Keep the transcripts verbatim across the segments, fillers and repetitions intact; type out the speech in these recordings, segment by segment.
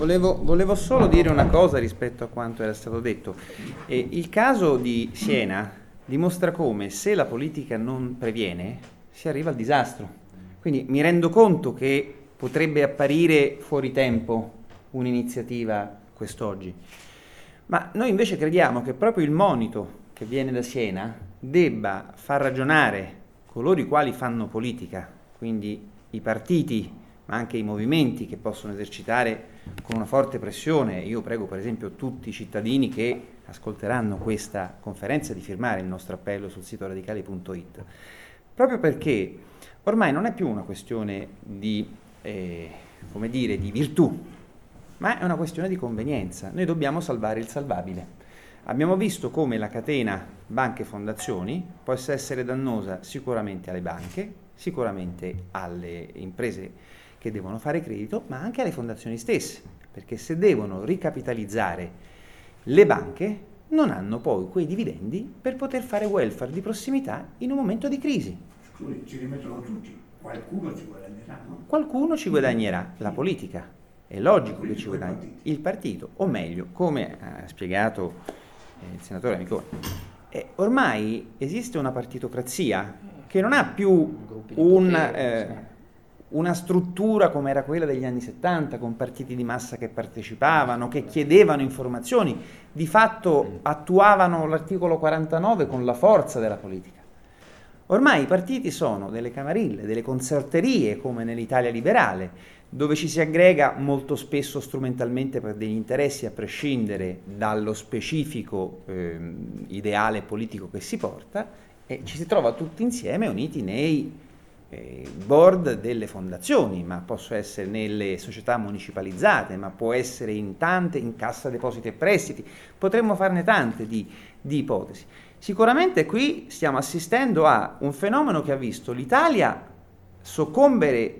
volevo, volevo solo dire una cosa rispetto a quanto era stato detto. Eh, il caso di Siena dimostra come, se la politica non previene, si arriva al disastro. Quindi mi rendo conto che potrebbe apparire fuori tempo un'iniziativa quest'oggi, ma noi invece crediamo che proprio il monito che viene da Siena debba far ragionare coloro i quali fanno politica, quindi i partiti, ma anche i movimenti che possono esercitare con una forte pressione. Io prego per esempio tutti i cittadini che ascolteranno questa conferenza di firmare il nostro appello sul sito radicali punto it, proprio perché ormai non è più una questione di, eh, come dire, di virtù, ma è una questione di convenienza. Noi dobbiamo salvare il salvabile. Abbiamo visto come la catena banche e fondazioni possa essere dannosa sicuramente alle banche, sicuramente alle imprese che devono fare credito, ma anche alle fondazioni stesse, perché se devono ricapitalizzare le banche non hanno poi quei dividendi per poter fare welfare di prossimità in un momento di crisi. Scusi, ci rimettono tutti, qualcuno ci guadagnerà, no? Qualcuno ci guadagnerà, la politica, è logico che ci guadagni, il partito, o meglio, come ha spiegato il senatore Amicone, eh, ormai esiste una partitocrazia che non ha più un... Eh, una struttura come era quella degli anni settanta, con partiti di massa che partecipavano, che chiedevano informazioni, di fatto attuavano l'articolo quarantanove con la forza della politica. Ormai i partiti sono delle camarille, delle concerterie, come nell'Italia liberale, dove ci si aggrega molto spesso strumentalmente per degli interessi a prescindere dallo specifico eh, ideale politico che si porta, e ci si trova tutti insieme uniti nei board delle fondazioni, ma posso essere nelle società municipalizzate, ma può essere in tante, in Cassa Depositi e Prestiti, potremmo farne tante di, di ipotesi. Sicuramente qui stiamo assistendo a un fenomeno che ha visto l'Italia soccombere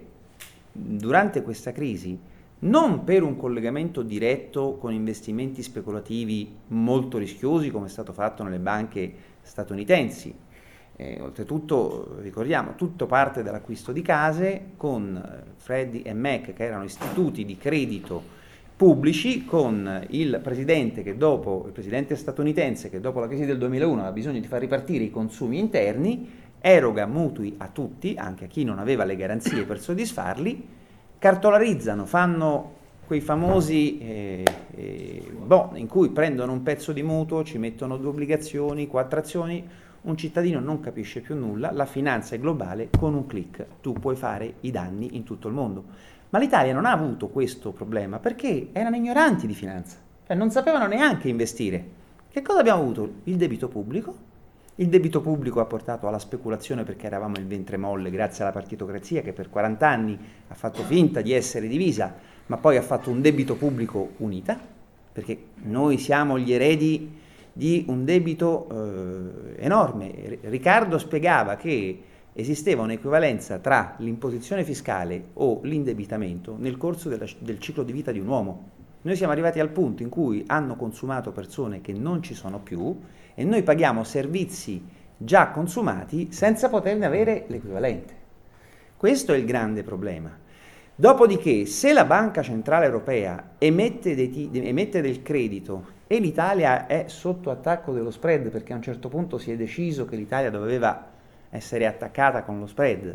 durante questa crisi non per un collegamento diretto con investimenti speculativi molto rischiosi come è stato fatto nelle banche statunitensi. Eh, oltretutto ricordiamo, tutto parte dall'acquisto di case con Freddie e Mac, che erano istituti di credito pubblici, con il presidente che dopo il presidente statunitense che dopo la crisi del duemilauno ha bisogno di far ripartire i consumi interni, eroga mutui a tutti, anche a chi non aveva le garanzie per soddisfarli, cartolarizzano, fanno quei famosi eh, eh, boh, in cui prendono un pezzo di mutuo, ci mettono due obbligazioni, quattro azioni. Un cittadino non capisce più nulla, la finanza è globale, con un click tu puoi fare i danni in tutto il mondo. Ma l'Italia non ha avuto questo problema perché erano ignoranti di finanza, cioè non sapevano neanche investire. Che cosa abbiamo avuto? Il debito pubblico. Il debito pubblico ha portato alla speculazione perché eravamo il ventre molle grazie alla partitocrazia che per quaranta anni ha fatto finta di essere divisa, ma poi ha fatto un debito pubblico unita, perché noi siamo gli eredi di un debito eh, enorme. Riccardo spiegava che esisteva un'equivalenza tra l'imposizione fiscale o l'indebitamento nel corso della, del ciclo di vita di un uomo. Noi siamo arrivati al punto in cui hanno consumato persone che non ci sono più e noi paghiamo servizi già consumati senza poterne avere l'equivalente. Questo è il grande problema. Dopodiché, se la Banca Centrale Europea emette, dei, emette del credito e l'Italia è sotto attacco dello spread, perché a un certo punto si è deciso che l'Italia doveva essere attaccata con lo spread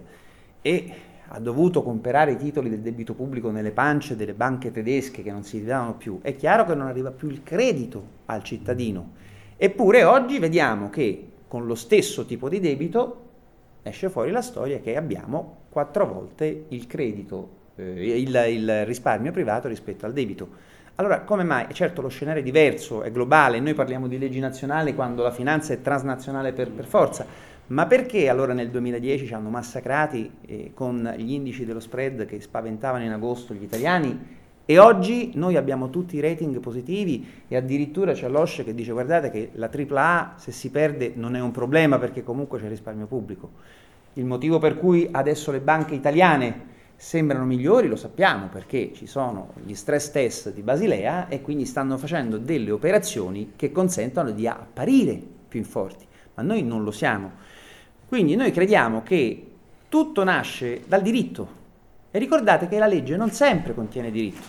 e ha dovuto comprare i titoli del debito pubblico nelle pance delle banche tedesche che non si ridavano più, è chiaro che non arriva più il credito al cittadino. Eppure oggi vediamo che con lo stesso tipo di debito esce fuori la storia che abbiamo quattro volte il credito, eh, il, il risparmio privato rispetto al debito. Allora, come mai? Certo, lo scenario è diverso, è globale, noi parliamo di leggi nazionali quando la finanza è transnazionale per, per forza, ma perché allora nel duemiladieci ci hanno massacrati eh, con gli indici dello spread che spaventavano in agosto gli italiani e oggi noi abbiamo tutti i rating positivi e addirittura c'è l'O S C E che dice guardate che la tripla A se si perde non è un problema perché comunque c'è risparmio pubblico. Il motivo per cui adesso le banche italiane sembrano migliori lo sappiamo perché ci sono gli stress test di Basilea e quindi stanno facendo delle operazioni che consentono di apparire più forti, ma noi non lo siamo. Quindi noi crediamo che tutto nasce dal diritto e ricordate che la legge non sempre contiene diritto.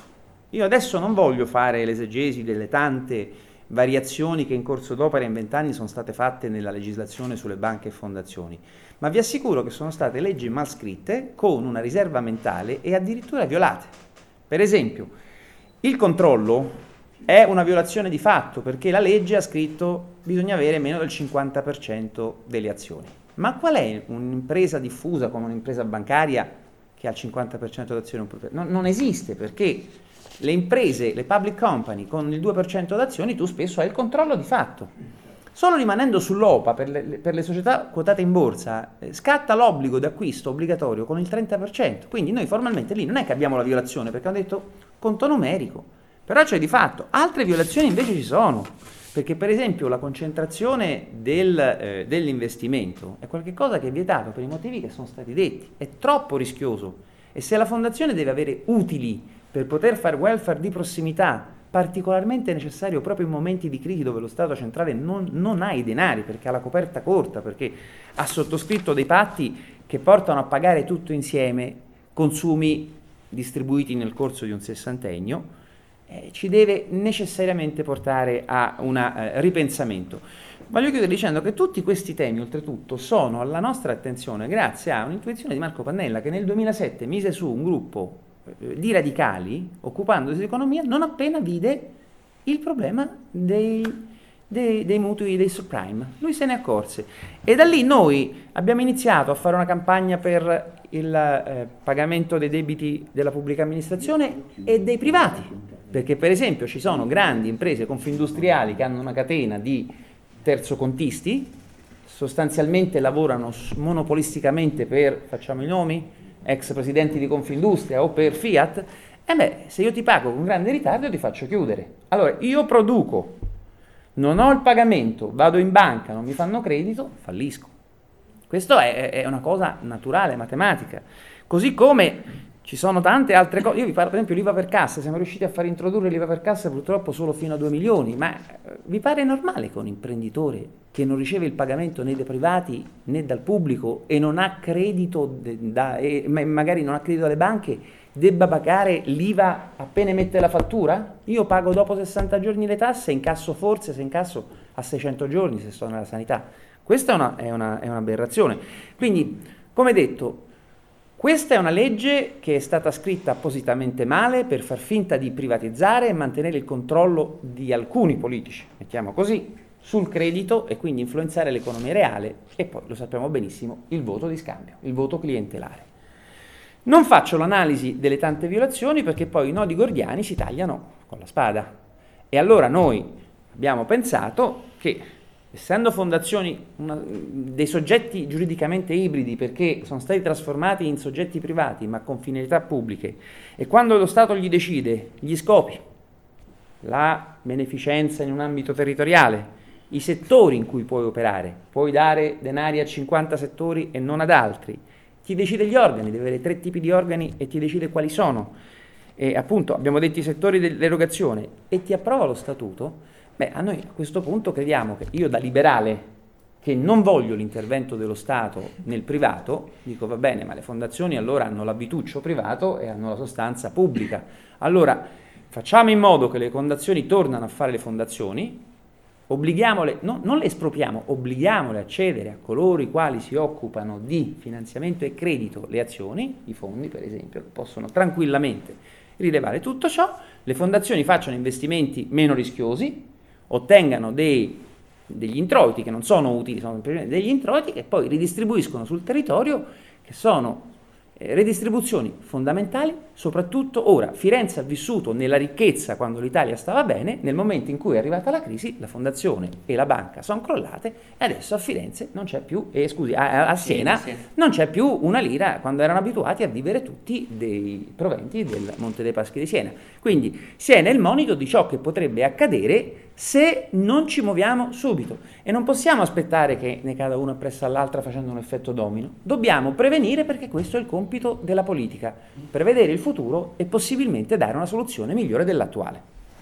Io adesso non voglio fare l'esegesi delle tante variazioni che in corso d'opera in vent'anni sono state fatte nella legislazione sulle banche e fondazioni, ma vi assicuro che sono state leggi mal scritte, con una riserva mentale e addirittura violate. Per esempio, il controllo è una violazione di fatto, perché la legge ha scritto che bisogna avere meno del cinquanta per cento delle azioni. Ma qual è un'impresa diffusa come un'impresa bancaria che ha il cinquanta per cento d'azioni? Non, non esiste, perché le imprese, le public company con il due per cento d'azioni tu spesso hai il controllo di fatto. Solo rimanendo sull'O P A per le, per le società quotate in borsa eh, scatta l'obbligo d'acquisto obbligatorio con il trenta per cento, quindi noi formalmente lì non è che abbiamo la violazione, perché hanno detto conto numerico, però c'è di fatto. Altre violazioni invece ci sono, perché per esempio la concentrazione del, eh, dell'investimento è qualcosa che è vietato per i motivi che sono stati detti, è troppo rischioso, e se la fondazione deve avere utili per poter fare welfare di prossimità, particolarmente necessario proprio in momenti di crisi dove lo Stato centrale non, non ha i denari, perché ha la coperta corta, perché ha sottoscritto dei patti che portano a pagare tutto insieme consumi distribuiti nel corso di un sessantennio, eh, ci deve necessariamente portare a un eh, ripensamento. Voglio chiudere dicendo che tutti questi temi, oltretutto, sono alla nostra attenzione grazie a un'intuizione di Marco Pannella, che nel duemilasette mise su un gruppo di radicali occupandosi di economia non appena vide il problema dei, dei, dei mutui dei subprime. Lui se ne accorse e da lì noi abbiamo iniziato a fare una campagna per il eh, pagamento dei debiti della pubblica amministrazione e dei privati, perché per esempio ci sono grandi imprese confindustriali che hanno una catena di terzocontisti, sostanzialmente lavorano monopolisticamente per, facciamo i nomi, ex presidenti di Confindustria o per Fiat, e beh, se io ti pago con grande ritardo ti faccio chiudere. Allora, io produco, non ho il pagamento, vado in banca, non mi fanno credito, fallisco. Questo è, è una cosa naturale, matematica. Così come ci sono tante altre cose. Io vi parlo, per esempio, l'I V A per cassa. Siamo riusciti a far introdurre l'I V A per cassa purtroppo solo fino a due milioni, ma vi pare normale che un imprenditore che non riceve il pagamento né dai privati né dal pubblico e non ha credito da, e magari non ha credito dalle banche debba pagare l'I V A appena emette la fattura? Io pago dopo sessanta giorni le tasse, incasso forse, se incasso a seicento giorni se sto nella sanità. Questa è una, è una, è un'aberrazione. Quindi, come detto, questa è una legge che è stata scritta appositamente male per far finta di privatizzare e mantenere il controllo di alcuni politici, mettiamo così, sul credito e quindi influenzare l'economia reale e poi, lo sappiamo benissimo, il voto di scambio, il voto clientelare. Non faccio l'analisi delle tante violazioni perché poi i nodi gordiani si tagliano con la spada. E allora noi abbiamo pensato che, essendo fondazioni una, dei soggetti giuridicamente ibridi perché sono stati trasformati in soggetti privati ma con finalità pubbliche, e quando lo Stato gli decide gli scopi, la beneficenza in un ambito territoriale, i settori in cui puoi operare, puoi dare denari a cinquanta settori e non ad altri, ti decide gli organi, deve avere tre tipi di organi e ti decide quali sono, e appunto abbiamo detto i settori dell'erogazione e ti approva lo statuto. Beh, a noi a questo punto crediamo che io da liberale, che non voglio l'intervento dello Stato nel privato, dico va bene, ma le fondazioni allora hanno l'abituccio privato e hanno la sostanza pubblica. Allora facciamo in modo che le fondazioni tornano a fare le fondazioni, obblighiamole, no, non le espropriamo, obblighiamole a cedere a coloro i quali si occupano di finanziamento e credito le azioni, i fondi per esempio, che possono tranquillamente rilevare tutto ciò, le fondazioni facciano investimenti meno rischiosi, ottengano dei, degli introiti che non sono utili, sono degli introiti che poi ridistribuiscono sul territorio, che sono eh, redistribuzioni fondamentali, soprattutto ora. Firenze ha vissuto nella ricchezza quando l'Italia stava bene, nel momento in cui è arrivata la crisi la fondazione e la banca sono crollate e adesso a Firenze non c'è più, eh, scusi, a, a Siena sì, sì. non c'è più una lira, quando erano abituati a vivere tutti dei proventi del Monte dei Paschi di Siena. Quindi Siena è il monito di ciò che potrebbe accadere se non ci muoviamo subito, e non possiamo aspettare che ne cada una appresso all'altra facendo un effetto domino. Dobbiamo prevenire, perché questo è il compito della politica, prevedere il futuro e possibilmente dare una soluzione migliore dell'attuale.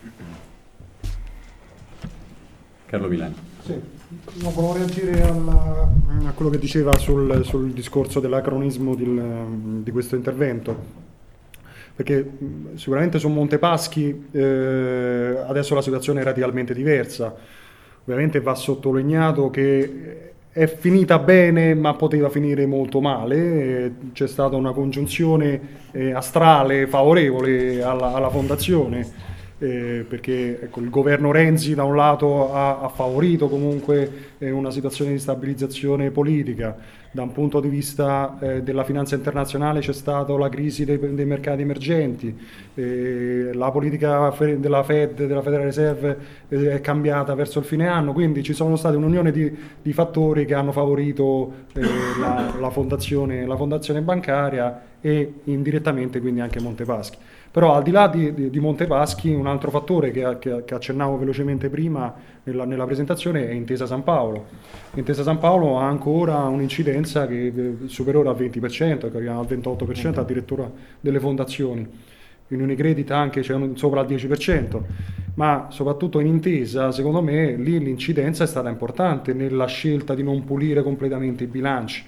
Carlo Milani. Sì, no, volevo reagire alla, a quello che diceva sul, sul discorso dell'acronismo di, di questo intervento. perché mh, sicuramente su Montepaschi eh, adesso la situazione è radicalmente diversa. Ovviamente va sottolineato che è finita bene, ma poteva finire molto male. Eh, C'è stata una congiunzione eh, astrale favorevole alla, alla fondazione, eh, perché ecco, il governo Renzi da un lato ha, ha favorito comunque eh, una situazione di stabilizzazione politica. Da un punto di vista eh, della finanza internazionale c'è stata la crisi dei, dei mercati emergenti, eh, la politica fe- della Fed, della Federal Reserve eh, è cambiata verso il fine anno, quindi ci sono state un'unione di, di fattori che hanno favorito eh, la, la, fondazione, la fondazione bancaria e indirettamente quindi anche Montepaschi. Però al di là di, di, di Montepaschi, un altro fattore che, che, che accennavo velocemente prima nella, nella presentazione è Intesa San Paolo. Intesa San Paolo ha ancora un'incidenza che è superiore al venti per cento, che arriva al ventotto per cento addirittura delle fondazioni. In Unicredit anche c'è un, sopra il dieci per cento, ma soprattutto in Intesa, secondo me, lì l'incidenza è stata importante nella scelta di non pulire completamente i bilanci.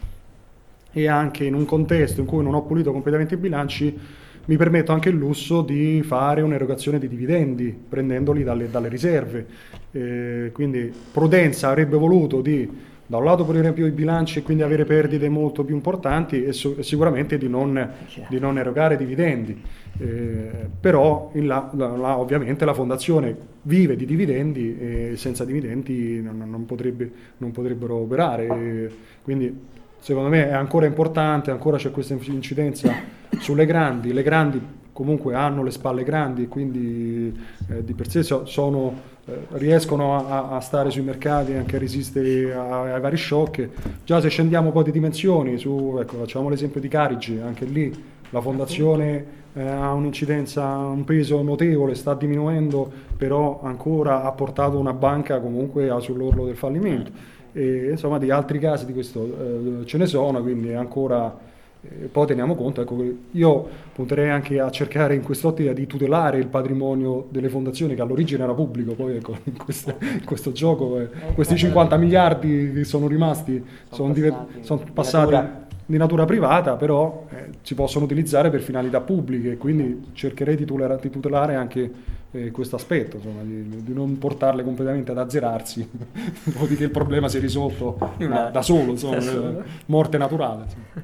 E anche in un contesto in cui non ho pulito completamente i bilanci, mi permetto anche il lusso di fare un'erogazione di dividendi prendendoli dalle, dalle riserve. Eh, quindi prudenza avrebbe voluto di da un lato pulire più i bilanci e quindi avere perdite molto più importanti e, so, e sicuramente di non, di non erogare dividendi. Eh, però in là, là, ovviamente la fondazione vive di dividendi e senza dividendi non, non, potrebbe, non potrebbero operare. E quindi secondo me è ancora importante, ancora c'è questa incidenza sulle grandi, le grandi comunque hanno le spalle grandi e quindi eh, di per sé so, sono, eh, riescono a, a stare sui mercati e anche a resistere a, ai vari shock. Già se scendiamo un po' di dimensioni, su, ecco, facciamo l'esempio di Carige, anche lì la fondazione eh, ha un'incidenza, un peso notevole, sta diminuendo, però ancora ha portato una banca comunque sull'orlo del fallimento. E, insomma di altri casi di questo eh, ce ne sono, quindi ancora eh, poi teniamo conto, ecco, io punterei anche a cercare in quest'ottica di tutelare il patrimonio delle fondazioni che all'origine era pubblico, poi ecco, in, queste, in questo gioco eh, questi cinquanta miliardi che sono rimasti sono, sono passati, sono passati di, natura. di natura privata, però eh, si possono utilizzare per finalità pubbliche, quindi cercherei di tutelare, di tutelare anche Eh, questo aspetto, insomma, di, di non portarle completamente ad azzerarsi, dopodiché il problema si è risolto da, da solo, insomma, da solo. Morte naturale.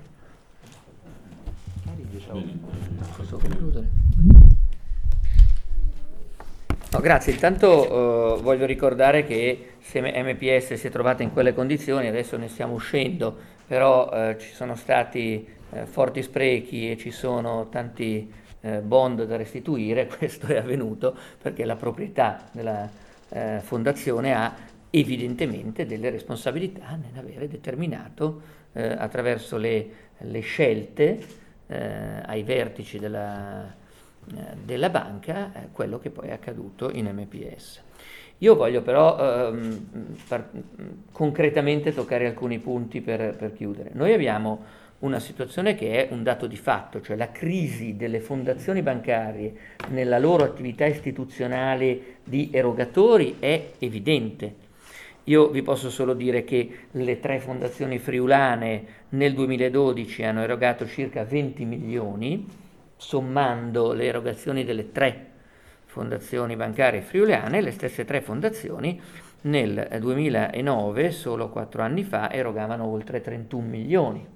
Posso concludere? No, grazie. Intanto uh, voglio ricordare che se M P S si è trovata in quelle condizioni, adesso ne stiamo uscendo, però uh, ci sono stati uh, forti sprechi e ci sono tanti bond da restituire. Questo è avvenuto perché la proprietà della eh, fondazione ha evidentemente delle responsabilità nell'avere determinato eh, attraverso le, le scelte eh, ai vertici della, eh, della banca eh, quello che poi è accaduto in M P S. Io voglio però ehm, par- concretamente toccare alcuni punti per, per chiudere. Noi abbiamo una situazione che è un dato di fatto, cioè la crisi delle fondazioni bancarie nella loro attività istituzionale di erogatori è evidente. Io vi posso solo dire che le tre fondazioni friulane nel duemiladodici hanno erogato circa venti milioni, sommando le erogazioni delle tre fondazioni bancarie friulane. Le stesse tre fondazioni nel duemilanove, solo quattro anni fa, erogavano oltre trentuno milioni.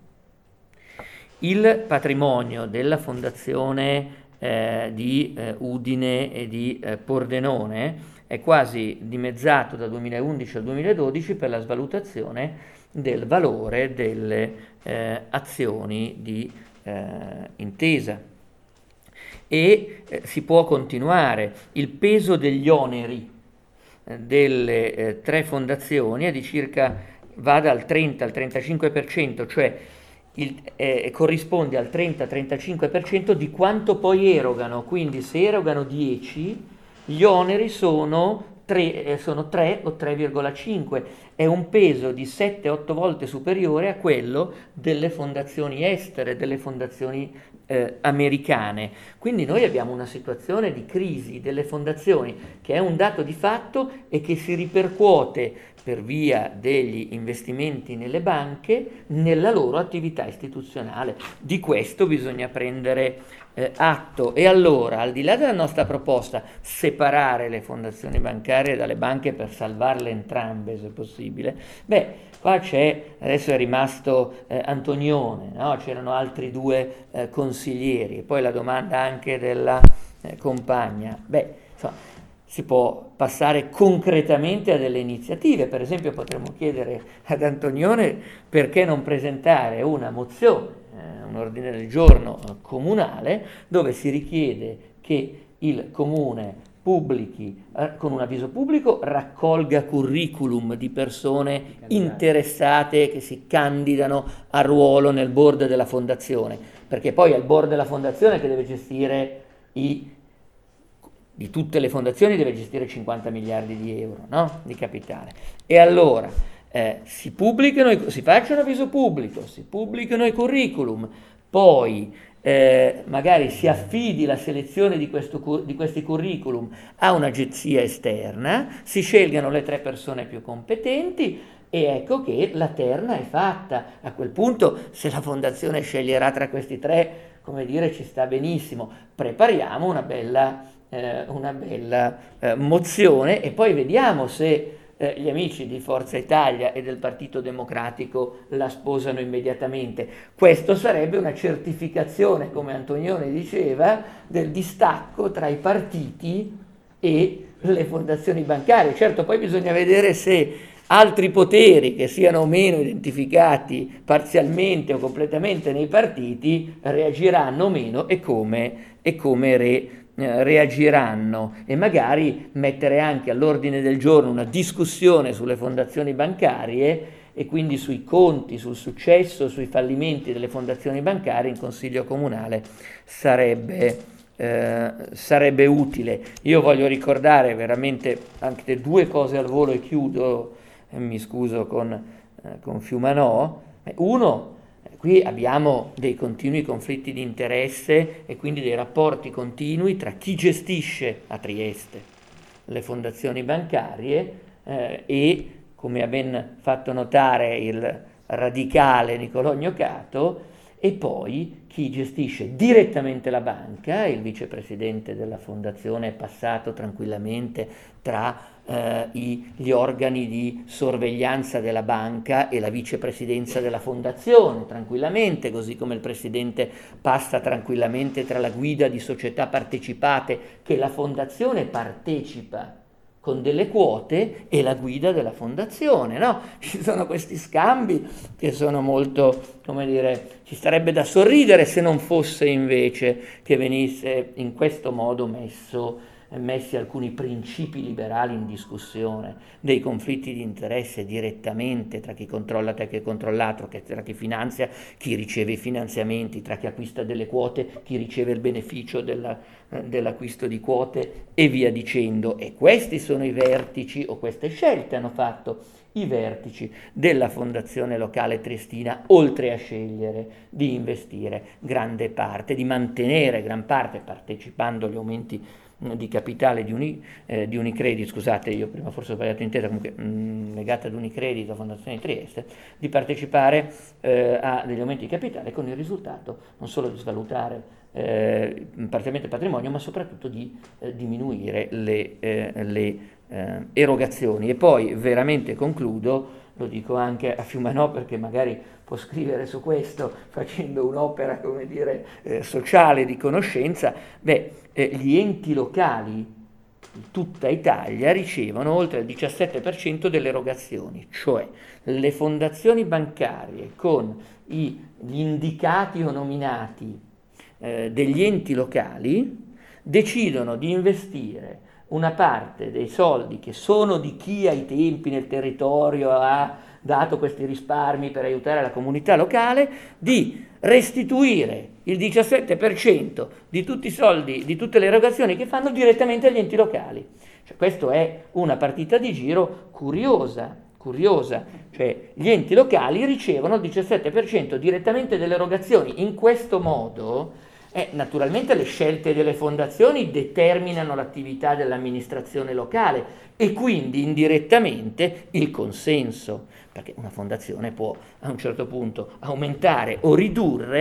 Il patrimonio della fondazione eh, di eh, Udine e di eh, Pordenone è quasi dimezzato dal duemilaundici al duemiladodici per la svalutazione del valore delle eh, azioni di eh, Intesa. E eh, si può continuare. Il peso degli oneri eh, delle eh, tre fondazioni è di circa, va dal trenta al trentacinque per cento, cioè Il, eh, corrisponde al trenta trentacinque per cento di quanto poi erogano. Quindi se erogano dieci, gli oneri sono tre, eh, sono tre o tre virgola cinque. È un peso di sette otto volte superiore a quello delle fondazioni estere, delle fondazioni eh, americane. Quindi noi abbiamo una situazione di crisi delle fondazioni che è un dato di fatto e che si ripercuote per via degli investimenti nelle banche nella loro attività istituzionale. Di questo bisogna prendere eh, atto, e allora, al di là della nostra proposta, separare le fondazioni bancarie dalle banche per salvarle entrambe, se possibile, beh, qua c'è, adesso è rimasto eh, Antonione, no? C'erano altri due eh, consiglieri, e poi la domanda anche della eh, compagna, beh, insomma, si può passare concretamente a delle iniziative. Per esempio potremmo chiedere ad Antonione perché non presentare una mozione, eh, un ordine del giorno eh, comunale, dove si richiede che il comune pubblichi, eh, con un avviso pubblico, raccolga curriculum di persone interessate che si candidano a ruolo nel board della fondazione, perché poi è il board della fondazione che deve gestire i di tutte le fondazioni, deve gestire cinquanta miliardi di euro, no? Di capitale. E allora eh, si pubblicano, i, si faccia un avviso pubblico, si pubblicano i curriculum, poi eh, magari si affidi la selezione di, questo, di questi curriculum a un'agenzia esterna, si scelgano le tre persone più competenti e ecco che la terna è fatta. A quel punto, se la fondazione sceglierà tra questi tre, come dire, ci sta benissimo. Prepariamo una bella... Eh, una bella eh, mozione e poi vediamo se eh, gli amici di Forza Italia e del Partito Democratico la sposano immediatamente. Questo sarebbe una certificazione, come Antonione diceva, del distacco tra i partiti e le fondazioni bancarie. Certo, poi bisogna vedere se altri poteri che siano meno identificati parzialmente o completamente nei partiti reagiranno meno e come, e come re reagiranno, e magari mettere anche all'ordine del giorno una discussione sulle fondazioni bancarie e quindi sui conti, sul successo, sui fallimenti delle fondazioni bancarie in Consiglio Comunale sarebbe, eh, sarebbe utile. Io voglio ricordare veramente anche due cose al volo e chiudo, eh, mi scuso con, eh, con Fiumanò. Uno, qui abbiamo dei continui conflitti di interesse e quindi dei rapporti continui tra chi gestisce a Trieste le fondazioni bancarie eh, e, come ha ben fatto notare il radicale Nicolò Gnoccato, e poi chi gestisce direttamente la banca. Il vicepresidente della fondazione è passato tranquillamente tra eh, i, gli organi di sorveglianza della banca e la vicepresidenza della fondazione, tranquillamente, così come il presidente passa tranquillamente tra la guida di società partecipate che la fondazione partecipa con delle quote e la guida della fondazione, no? Ci sono questi scambi che sono molto, come dire, ci starebbe da sorridere se non fosse invece che venisse in questo modo messo, messi alcuni principi liberali in discussione, dei conflitti di interesse direttamente tra chi controlla e chi è controllato, tra chi finanzia, chi riceve i finanziamenti, tra chi acquista delle quote, chi riceve il beneficio della, dell'acquisto di quote e via dicendo. E questi sono i vertici, o queste scelte hanno fatto i vertici della fondazione locale triestina, oltre a scegliere di investire grande parte, di mantenere gran parte, partecipando agli aumenti di capitale di, Uni, eh, di Unicredit, scusate, io prima forse ho sbagliato intesa, comunque mh, legata ad Unicredit, la Fondazione di Trieste, di partecipare eh, a degli aumenti di capitale con il risultato non solo di svalutare eh, parzialmente il patrimonio, ma soprattutto di eh, diminuire le, eh, le eh, erogazioni. E poi veramente concludo, lo dico anche a Fiumanò perché magari può scrivere su questo facendo un'opera, come dire, eh, sociale di conoscenza. Beh, eh, gli enti locali di tutta Italia ricevono oltre il diciassette per cento delle erogazioni, cioè le fondazioni bancarie con i, gli indicati o nominati eh, degli enti locali decidono di investire una parte dei soldi che sono di chi ai tempi nel territorio ha dato questi risparmi per aiutare la comunità locale, di restituire il diciassette per cento di tutti i soldi, di tutte le erogazioni che fanno direttamente agli enti locali. Cioè, questa è una partita di giro curiosa, curiosa, cioè gli enti locali ricevono il diciassette per cento direttamente delle erogazioni. In questo modo Eh, naturalmente le scelte delle fondazioni determinano l'attività dell'amministrazione locale e quindi indirettamente il consenso, perché una fondazione può a un certo punto aumentare o ridurre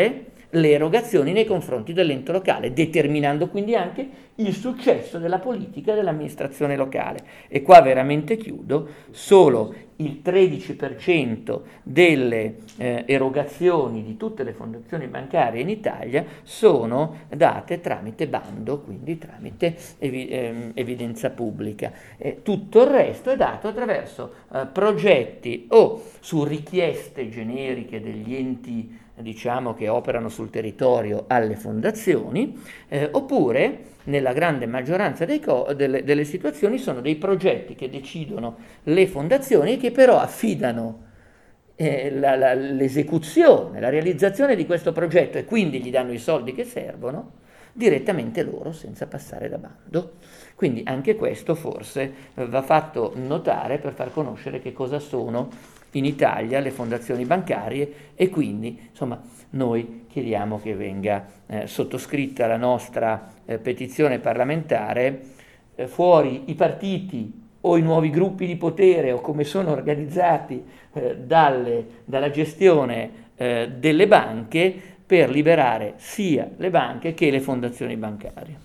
le erogazioni nei confronti dell'ente locale, determinando quindi anche il successo della politica dell'amministrazione locale. E qua veramente chiudo, solo il tredici per cento delle eh, erogazioni di tutte le fondazioni bancarie in Italia sono date tramite bando, quindi tramite evi- ehm, evidenza pubblica. E tutto il resto è dato attraverso eh, progetti o su richieste generiche degli enti, diciamo, che operano sul territorio alle fondazioni, eh, oppure nella grande maggioranza dei co- delle, delle situazioni sono dei progetti che decidono le fondazioni e che però affidano eh, la, la, l'esecuzione, la realizzazione di questo progetto, e quindi gli danno i soldi che servono direttamente loro, senza passare da bando. Quindi anche questo forse eh, va fatto notare per far conoscere che cosa sono in Italia le fondazioni bancarie, e quindi insomma noi chiediamo che venga eh, sottoscritta la nostra eh, petizione parlamentare, eh, fuori i partiti o i nuovi gruppi di potere o come sono organizzati eh, dalle, dalla gestione eh, delle banche, per liberare sia le banche che le fondazioni bancarie.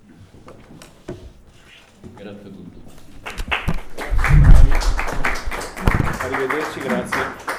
Grazie a tutti. Arrivederci, grazie.